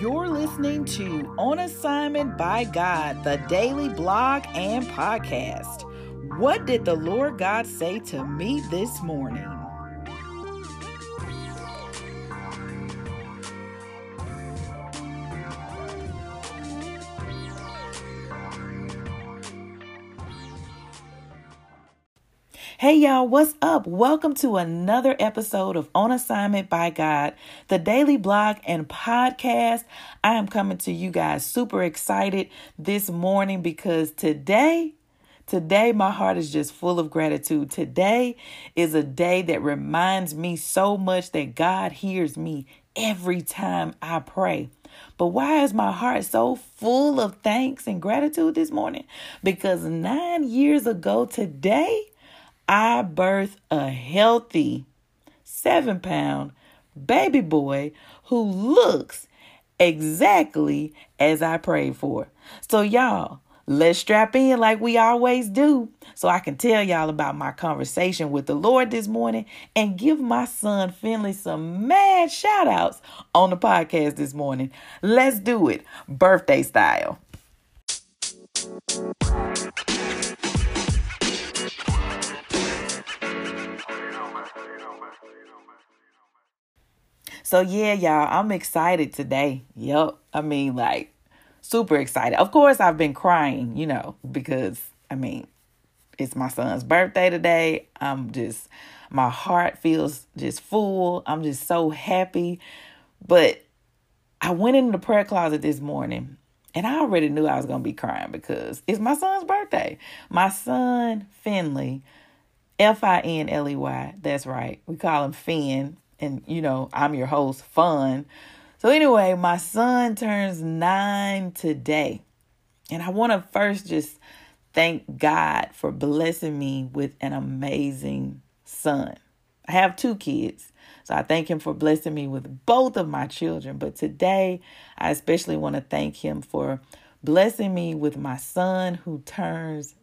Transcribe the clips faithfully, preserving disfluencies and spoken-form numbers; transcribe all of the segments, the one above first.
You're listening to On Assignment by God, the daily blog and podcast. What did the Lord God say to me this morning? Hey y'all, what's up? Welcome to another episode of On Assignment by God, the daily blog and podcast. I am coming to you guys super excited this morning because today, today my heart is just full of gratitude. Today is a day that reminds me so much that God hears me every time I pray. But why is my heart so full of thanks and gratitude this morning? Because nine years ago today, I birthed a healthy seven pound baby boy who looks exactly as I prayed for. So y'all, let's strap in like we always do so I can tell y'all about my conversation with the Lord this morning and give my son Finley some mad shout outs on the podcast this morning. Let's do it birthday style. So yeah, y'all, I'm excited today. Yep. I mean, like, super excited. Of course, I've been crying, you know, because, I mean, it's my son's birthday today. I'm just, my heart feels just full. I'm just so happy. But I went into the prayer closet this morning and I already knew I was going to be crying because it's my son's birthday. My son, Finley, F I N L E Y. That's right. We call him Finn. And, you know, I'm your host, Fun. So anyway, my son turns nine today. And I want to first just thank God for blessing me with an amazing son. I have two kids. So I thank him for blessing me with both of my children. But today, I especially want to thank him for blessing me with my son who turns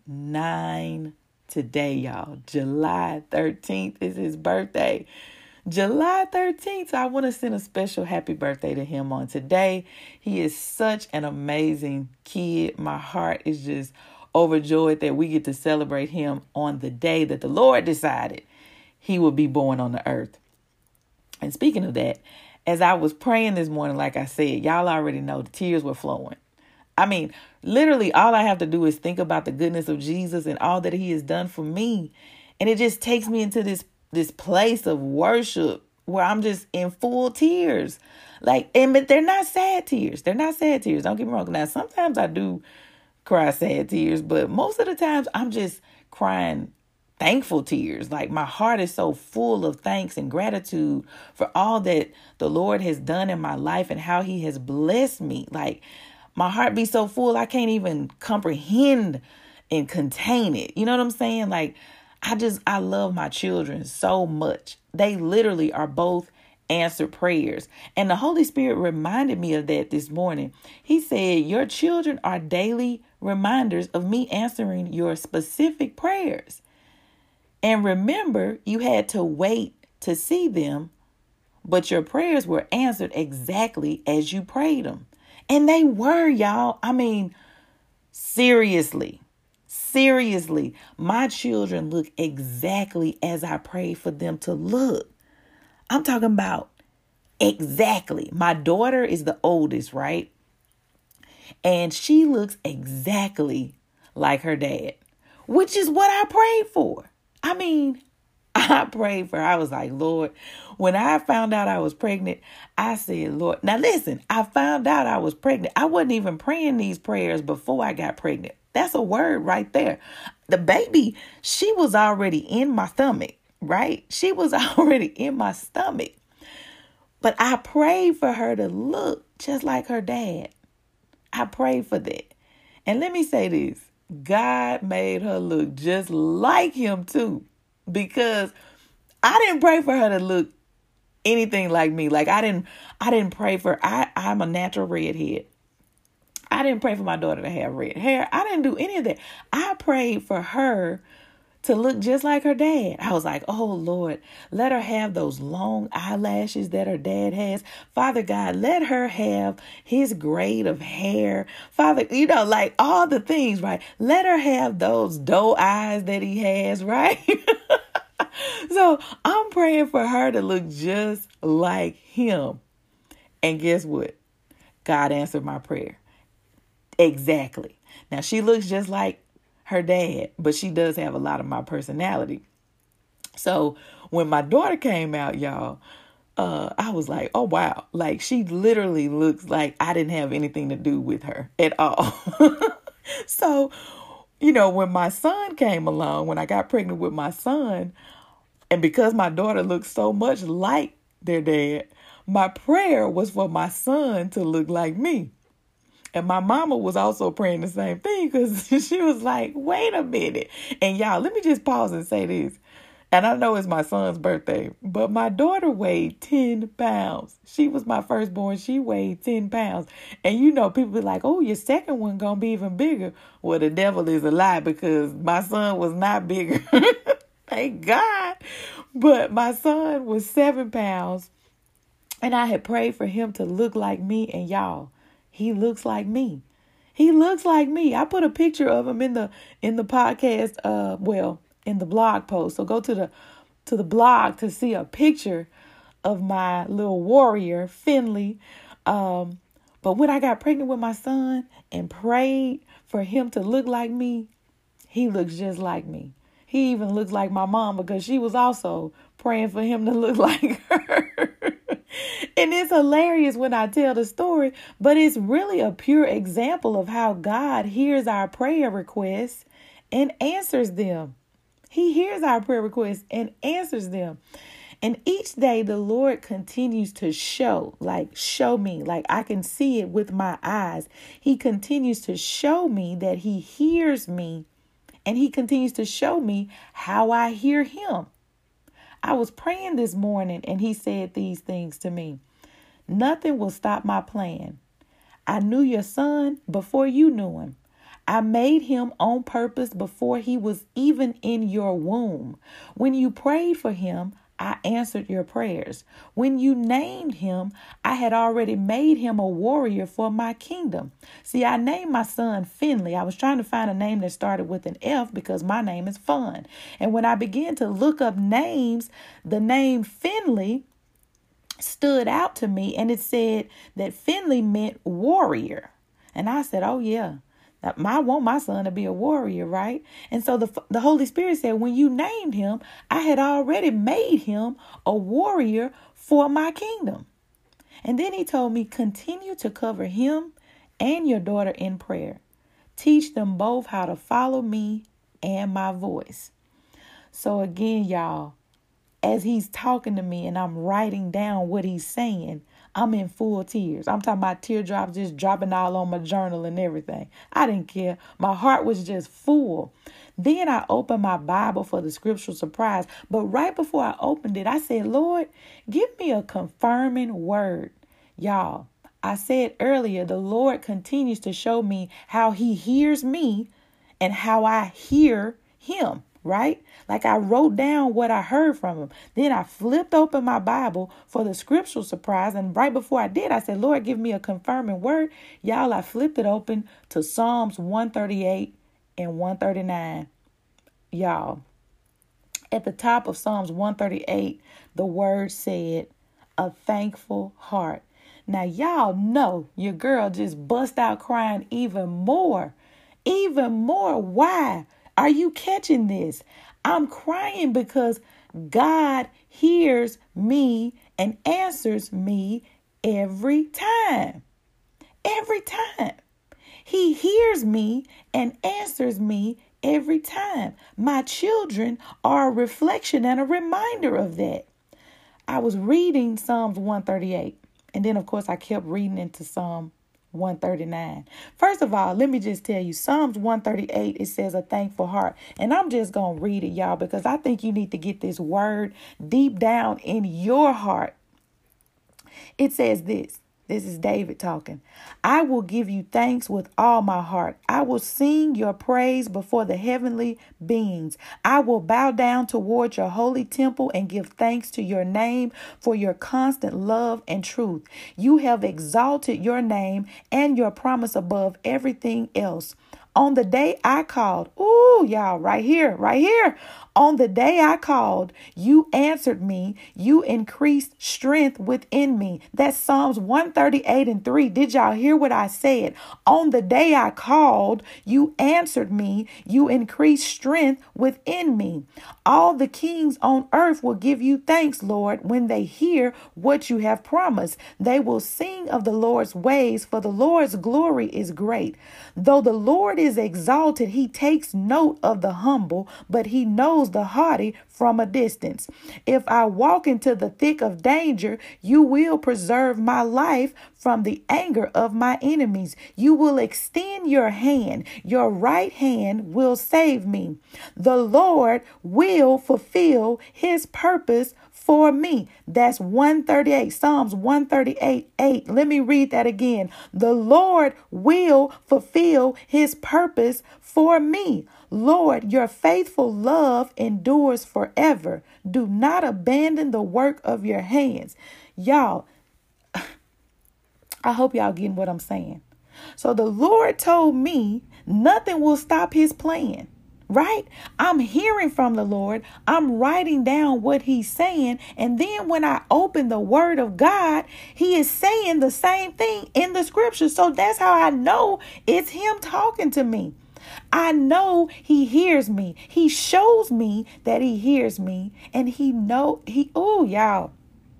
nine today, y'all. July thirteenth is his birthday. July thirteenth. So I want to send a special happy birthday to him on today. He is such an amazing kid. My heart is just overjoyed that we get to celebrate him on the day that the Lord decided he would be born on the earth. And speaking of that, as I was praying this morning, like I said, y'all already know the tears were flowing. I mean, literally all I have to do is think about the goodness of Jesus and all that he has done for me. And it just takes me into this this place of worship where I'm just in full tears. Like, and but they're not sad tears. They're not sad tears. Don't get me wrong. Now, sometimes I do cry sad tears, but most of the times I'm just crying thankful tears. Like, my heart is so full of thanks and gratitude for all that the Lord has done in my life and how he has blessed me. Like, my heart be so full, I can't even comprehend and contain it. You know what I'm saying? Like, I just, I love my children so much. They literally are both answered prayers. And the Holy Spirit reminded me of that this morning. He said, your children are daily reminders of me answering your specific prayers. And remember, you had to wait to see them, but your prayers were answered exactly as you prayed them. And they were, y'all. I mean, seriously. Seriously, my children look exactly as I prayed for them to look. I'm talking about exactly. My daughter is the oldest, right? And she looks exactly like her dad, which is what I prayed for. I mean, I prayed for her. I was like, Lord, when I found out I was pregnant, I said, Lord, now listen, I found out I was pregnant. I wasn't even praying these prayers before I got pregnant. That's a word right there. The baby, she was already in my stomach, right? She was already in my stomach. But I prayed for her to look just like her dad. I prayed for that. And let me say this. God made her look just like him too. Because I didn't pray for her to look anything like me. Like I didn't, I didn't pray for, I, I'm a natural redhead. I didn't pray for my daughter to have red hair. I didn't do any of that. I prayed for her to look just like her dad. I was like, oh, Lord, let her have those long eyelashes that her dad has. Father God, let her have his grade of hair. Father, you know, like all the things, right? Let her have those doe eyes that he has, right? So I'm praying for her to look just like him. And guess what? God answered my prayer. Exactly. Now, she looks just like her dad, but she does have a lot of my personality. So when my daughter came out, y'all, uh, I was like, oh, wow. Like, she literally looks like I didn't have anything to do with her at all. So, you know, when my son came along, when I got pregnant with my son, and because my daughter looks so much like their dad, my prayer was for my son to look like me. And my mama was also praying the same thing because she was like, wait a minute. And y'all, let me just pause and say this. And I know it's my son's birthday, but my daughter weighed ten pounds. She was my firstborn. She weighed ten pounds. And you know, people be like, oh, your second one going to be even bigger. Well, the devil is a lie because my son was not bigger. Thank God. But my son was seven pounds. And I had prayed for him to look like me. And y'all, he looks like me. He looks like me. I put a picture of him in the in the podcast, uh, well, in the blog post. So go to the to the blog to see a picture of my little warrior, Finley. Um, but when I got pregnant with my son and prayed for him to look like me, he looks just like me. He even looks like my mom because she was also praying for him to look like her. And it's hilarious when I tell the story, but it's really a pure example of how God hears our prayer requests and answers them. He hears our prayer requests and answers them. And each day the Lord continues to show, like show me, like I can see it with my eyes. He continues to show me that he hears me, and he continues to show me how I hear him. I was praying this morning and he said these things to me. Nothing will stop my plan. I knew your son before you knew him. I made him on purpose before he was even in your womb. When you prayed for him, I answered your prayers. When you named him, I had already made him a warrior for my kingdom. See, I named my son Finley. I was trying to find a name that started with an F because my name is Fun. And when I began to look up names, the name Finley stood out to me, and it said that Finley meant warrior. And I said, oh, yeah. I want my son to be a warrior, right? And so the, the Holy Spirit said, when you named him, I had already made him a warrior for my kingdom. And then he told me, continue to cover him and your daughter in prayer. Teach them both how to follow me and my voice. So again, y'all, as he's talking to me and I'm writing down what he's saying, I'm in full tears. I'm talking about teardrops just dropping all on my journal and everything. I didn't care. My heart was just full. Then I opened my Bible for the scriptural surprise. But right before I opened it, I said, Lord, give me a confirming word. Y'all, I said earlier, the Lord continues to show me how he hears me and how I hear him. Right? Like I wrote down what I heard from him. Then I flipped open my Bible for the scriptural surprise. And right before I did, I said, Lord, give me a confirming word. Y'all, I flipped it open to Psalms one thirty-eight and one thirty-nine. Y'all, at the top of Psalms one thirty-eight, the word said, a thankful heart. Now, y'all know your girl just bust out crying even more, even more. Why? Are you catching this? I'm crying because God hears me and answers me every time. Every time. He hears me and answers me every time. My children are a reflection and a reminder of that. I was reading Psalms one thirty-eight. And then, of course, I kept reading into Psalm one thirty-nine. First of all, let me just tell you, Psalms one thirty-eight, it says a thankful heart. And I'm just going to read it, y'all, because I think you need to get this word deep down in your heart. It says this, This is David talking. I will give you thanks with all my heart. I will sing your praise before the heavenly beings. I will bow down toward your holy temple and give thanks to your name for your constant love and truth. You have exalted your name and your promise above everything else. On the day I called, ooh, y'all, right here, right here. On the day I called, you answered me. You increased strength within me. That's Psalms one thirty-eight and three. Did y'all hear what I said? On the day I called, you answered me. You increased strength within me. All the kings on earth will give you thanks, Lord, when they hear what you have promised. They will sing of the Lord's ways, for the Lord's glory is great. Though the Lord is exalted, he takes note of the humble, but he knows the haughty from a distance. If I walk into the thick of danger, you will preserve my life from the anger of my enemies. You will extend your hand. Your right hand will save me. The Lord will fulfill his purpose for me. That's one thirty-eight, Psalms one thirty-eight, eight. Let me read that again. The Lord will fulfill his purpose for me. Lord, your faithful love endures forever. Do not abandon the work of your hands. Y'all, I hope y'all getting what I'm saying. So the Lord told me nothing will stop his plan. Right? I'm hearing from the Lord. I'm writing down what he's saying. And then when I open the word of God, he is saying the same thing in the scripture. So that's how I know it's him talking to me. I know he hears me. He shows me that he hears me. And he know he, oh, y'all.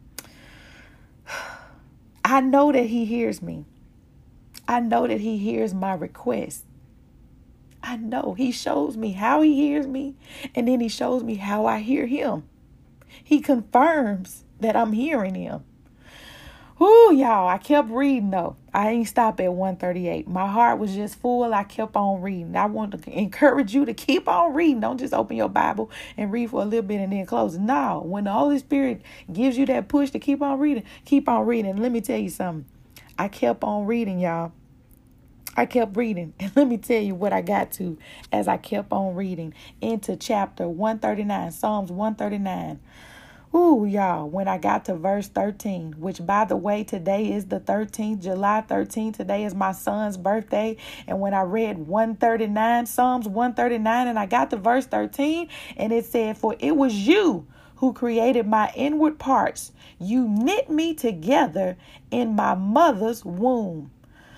I know that he hears me. I know that he hears my request. I know he shows me how he hears me, and then he shows me how I hear him. He confirms that I'm hearing him. Ooh, y'all, I kept reading though. I ain't stop at one thirty-eight. My heart was just full. I kept on reading. I want to encourage you to keep on reading. Don't just open your Bible and read for a little bit and then close it. No, when the Holy Spirit gives you that push to keep on reading, keep on reading. And let me tell you something. I kept on reading, y'all. I kept reading, and let me tell you what I got to as I kept on reading into chapter one thirty-nine, Psalms one thirty-nine. Ooh, y'all, when I got to verse thirteen, which, by the way, today is the thirteenth, July thirteenth. Today is my son's birthday. And when I read one thirty-nine, Psalms one thirty-nine, and I got to verse thirteen, and it said, for it was you who created my inward parts. You knit me together in my mother's womb.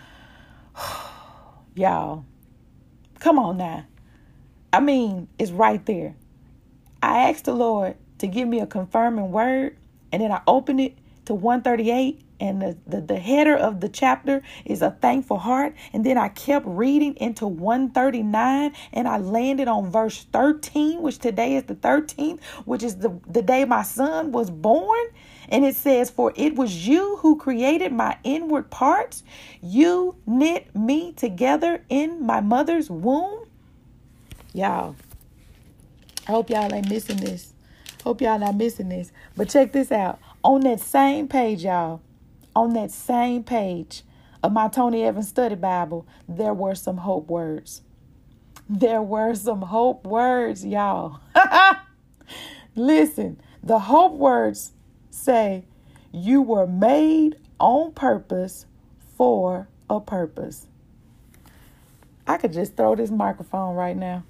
Y'all, come on now. I mean, it's right there. I asked the Lord to give me a confirming word, and then I opened it to one thirty-eight, and the, the, the header of the chapter is a thankful heart. And then I kept reading into one thirty-nine, and I landed on verse thirteen, which today is the thirteenth, which is the, the day my son was born. And it says, for it was you who created my inward parts. You knit me together in my mother's womb. Y'all, I hope y'all ain't missing this. Hope y'all not missing this. But check this out. On that same page, y'all, on that same page of my Tony Evans Study Bible, there were some hope words. There were some hope words, y'all. Listen, the hope words say, you were made on purpose for a purpose. I could just throw this microphone right now.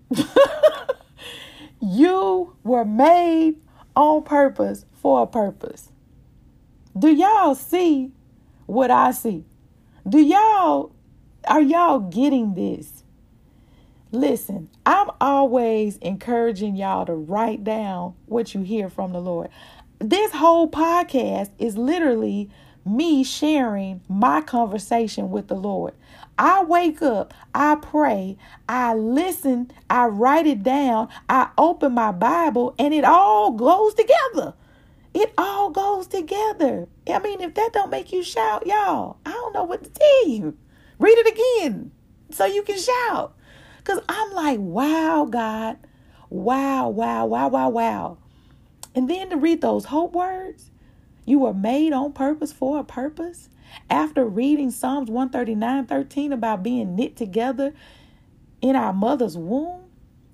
You were made on purpose for a purpose. Do y'all see what I see? Do y'all, are y'all getting this? Listen, I'm always encouraging y'all to write down what you hear from the Lord. This whole podcast is literally me sharing my conversation with the Lord. I wake up, I pray, I listen, I write it down, I open my Bible, and it all goes together. It all goes together. I mean, if that don't make you shout, y'all, I don't know what to tell you. Read it again so you can shout. Because I'm like, wow, God. Wow, wow, wow, wow, wow. And then to read those hope words, you were made on purpose for a purpose. After reading Psalms one thirty-nine thirteen about being knit together in our mother's womb,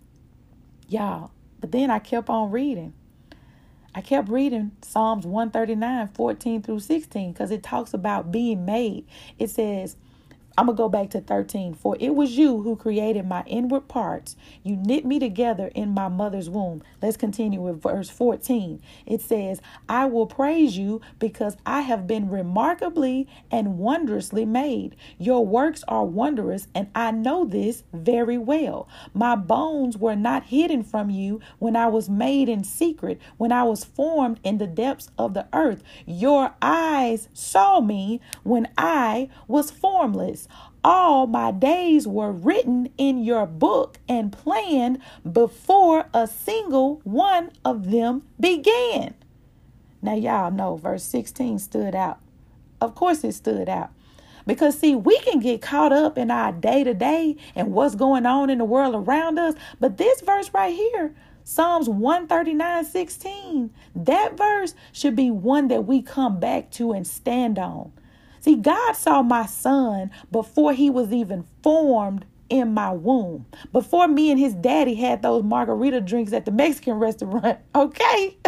y'all, but then I kept on reading. I kept reading Psalms one thirty-nine fourteen through sixteen because it talks about being made. It says, I'm going to go back to thirteen. For it was you who created my inward parts. You knit me together in my mother's womb. Let's continue with verse fourteen. It says, I will praise you because I have been remarkably and wondrously made. Your works are wondrous, and I know this very well. My bones were not hidden from you when I was made in secret, when I was formed in the depths of the earth. Your eyes saw me when I was formless. All my days were written in your book and planned before a single one of them began. Now, y'all know verse sixteen stood out. Of course it stood out. Because, see, we can get caught up in our day-to-day and what's going on in the world around us. But this verse right here, Psalms one thirty-nine sixteen, that verse should be one that we come back to and stand on. See, God saw my son before he was even formed in my womb. Before me and his daddy had those margarita drinks at the Mexican restaurant. Okay.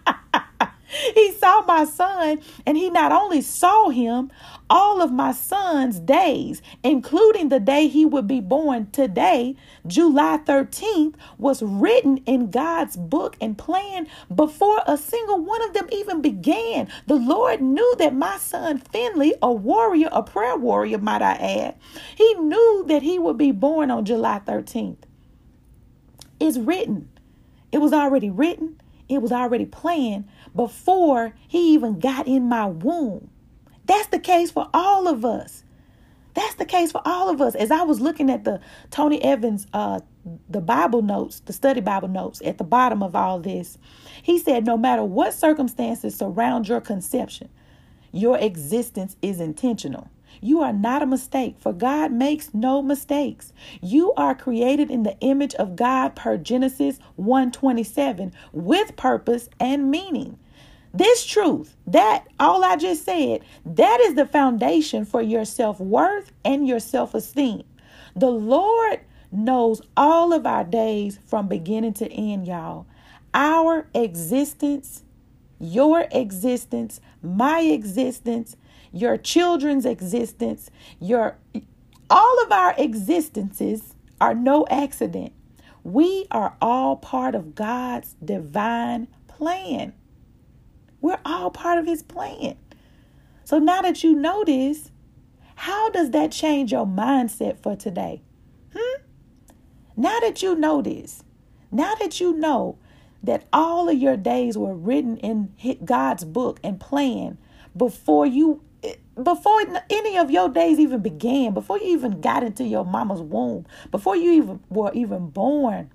He saw my son, and he not only saw him, all of my son's days, including the day he would be born today, July thirteenth, was written in God's book and planned before a single one of them even began. The Lord knew that my son Finley, a warrior, a prayer warrior, might I add, he knew that he would be born on July thirteenth. It's written. It was already written. It was already planned before he even got in my womb. That's the case for all of us. That's the case for all of us. As I was looking at the Tony Evans, uh, the Bible notes, the study Bible notes at the bottom of all this, he said, no matter what circumstances surround your conception, your existence is intentional. You are not a mistake, for God makes no mistakes. You are created in the image of God per Genesis one twenty-seven with purpose and meaning. This truth, that all I just said, that is the foundation for your self-worth and your self-esteem. The Lord knows all of our days from beginning to end, y'all. Our existence, your existence, my existence, your children's existence, your all of our existences are no accident. We are all part of God's divine plan. We're all part of his plan. So now that you know this, how does that change your mindset for today? Hmm? Now that you know this, now that you know that all of your days were written in God's book and plan before you Before any of your days even began, before you even got into your mama's womb, before you even were even born.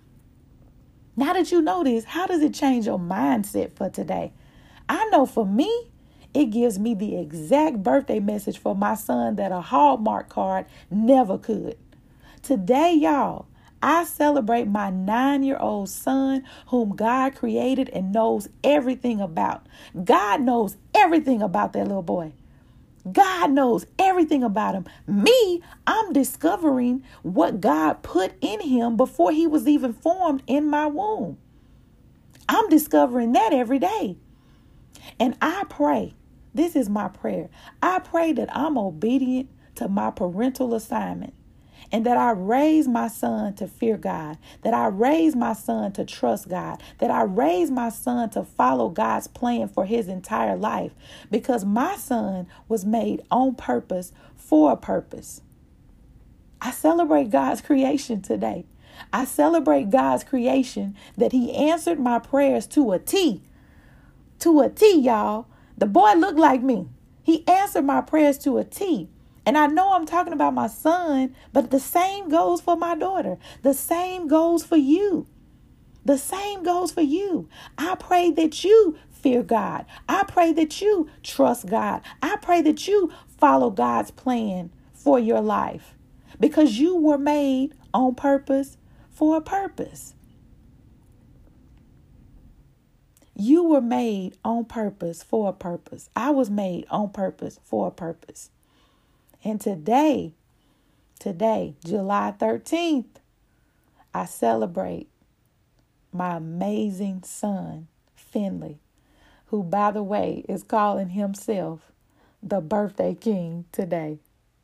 Now that you know this, how does it change your mindset for today? I know for me, it gives me the exact birthday message for my son that a Hallmark card never could. Today, y'all, I celebrate my nine-year-old son whom God created and knows everything about. God knows everything about that little boy. God knows everything about him. Me, I'm discovering what God put in him before he was even formed in my womb. I'm discovering that every day. And I pray, this is my prayer. I pray that I'm obedient to my parental assignment and that I raise my son to fear God, that I raise my son to trust God, that I raise my son to follow God's plan for his entire life, because my son was made on purpose for a purpose. I celebrate God's creation today. I celebrate God's creation that he answered my prayers to a T. To a T, y'all. The boy looked like me. He answered my prayers to a T. And I know I'm talking about my son, but the same goes for my daughter. The same goes for you. The same goes for you. I pray that you fear God. I pray that you trust God. I pray that you follow God's plan for your life, because you were made on purpose for a purpose. You were made on purpose for a purpose. I was made on purpose for a purpose. And today, today, July thirteenth, I celebrate my amazing son, Finley, who, by the way, is calling himself the birthday king today.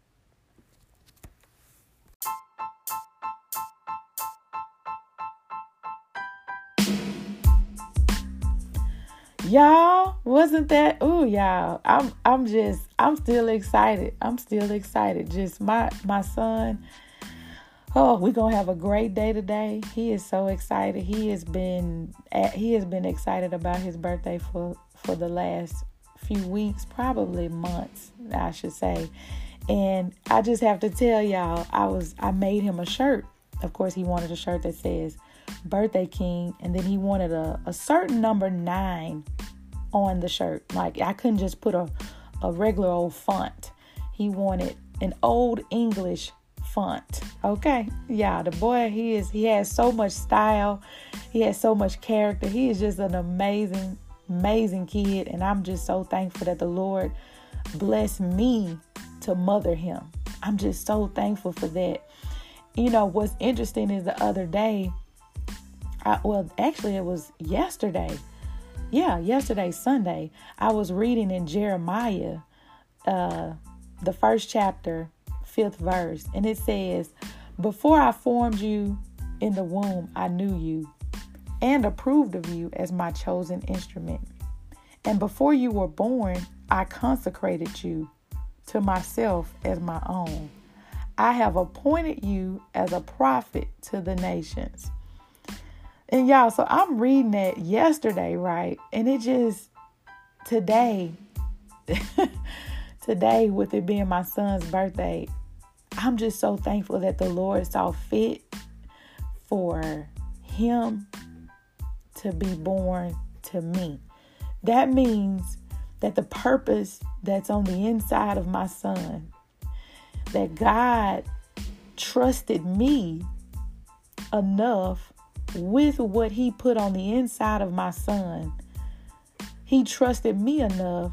Y'all, wasn't that? Ooh, y'all. I'm I'm just I'm still excited. I'm still excited. Just my my son. Oh, we're gonna have a great day today. He is so excited. He has been he has been excited about his birthday for, for the last few weeks, probably months, I should say. And I just have to tell y'all, I was I made him a shirt. Of course, he wanted a shirt that says Birthday King, and then he wanted a, a certain number nine on the shirt. Like, I couldn't just put a, a regular old font. He wanted an old English font. Okay. Yeah, the boy, he is he has so much style. He has so much character. He is just an amazing, amazing kid. And I'm just so thankful that the Lord blessed me to mother him. I'm just so thankful for that. You know, what's interesting is the other day, I, well, actually, it was yesterday. Yeah, yesterday, Sunday, I was reading in Jeremiah, uh, the first chapter, fifth verse, and it says, "Before I formed you in the womb, I knew you and approved of you as my chosen instrument. And before you were born, I consecrated you to myself as my own. I have appointed you as a prophet to the nations." And y'all, so I'm reading that yesterday, right? And it just, today, today with it being my son's birthday, I'm just so thankful that the Lord saw fit for him to be born to me. That means that the purpose that's on the inside of my son, that God trusted me enough with what he put on the inside of my son. He trusted me enough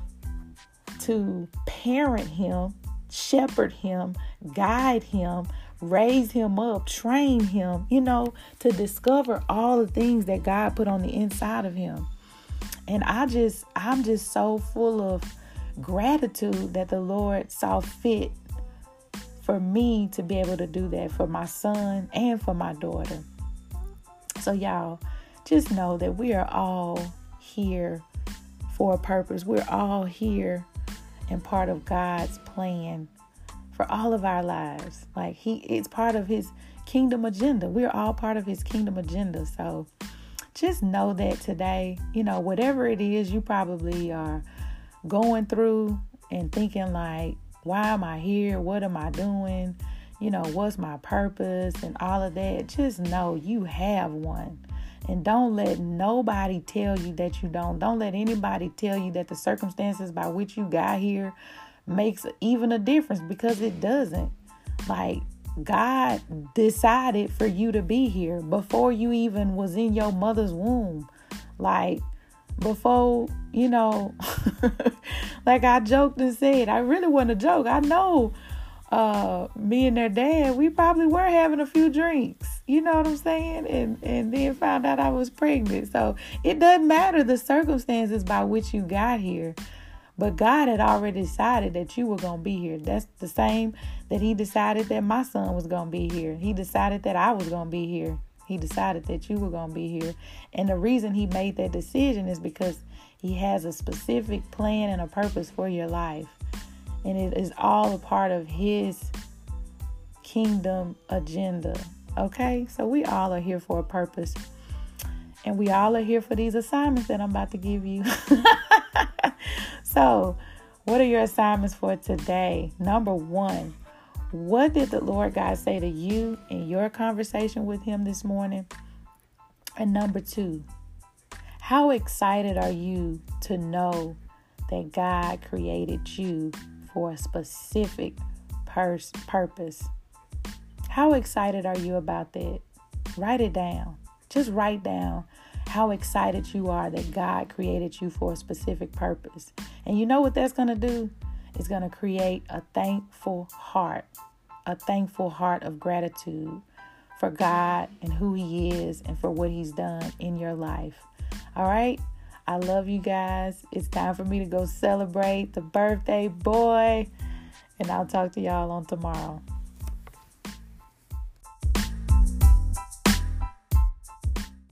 to parent him, shepherd him, guide him, raise him up, train him, you know, to discover all the things that God put on the inside of him. And I just, I'm just so full of gratitude that the Lord saw fit for me to be able to do that for my son and for my daughter. So y'all, just know that we are all here for a purpose. We're all here and part of God's plan for all of our lives. Like he, it's part of his kingdom agenda. We're all part of his kingdom agenda. So just know that today, you know, whatever it is you probably are going through and thinking like, why am I here? What am I doing? You know, what's my purpose and all of that? Just know you have one. And don't let nobody tell you that you don't. Don't let anybody tell you that the circumstances by which you got here makes even a difference, because it doesn't. Like, God decided for you to be here before you even was in your mother's womb. Like, before, you know, like I joked and said, I really wasn't a joke. I know uh, me and their dad, we probably were having a few drinks, you know what I'm saying? And, and then found out I was pregnant. So it doesn't matter the circumstances by which you got here. But God had already decided that you were going to be here. That's the same that he decided that my son was going to be here. He decided that I was going to be here. He decided that you were going to be here. And the reason he made that decision is because he has a specific plan and a purpose for your life. And it is all a part of his kingdom agenda. Okay? So we all are here for a purpose. And we all are here for these assignments that I'm about to give you. So, what are your assignments for today? Number one, what did the Lord God say to you in your conversation with him this morning? And number two, how excited are you to know that God created you for a specific pers- purpose? How excited are you about that? Write it down. Just write down how excited you are that God created you for a specific purpose. And you know what that's going to do? It's going to create a thankful heart, a thankful heart of gratitude for God and who he is and for what he's done in your life. All right. I love you guys. It's time for me to go celebrate the birthday boy. And I'll talk to y'all on tomorrow.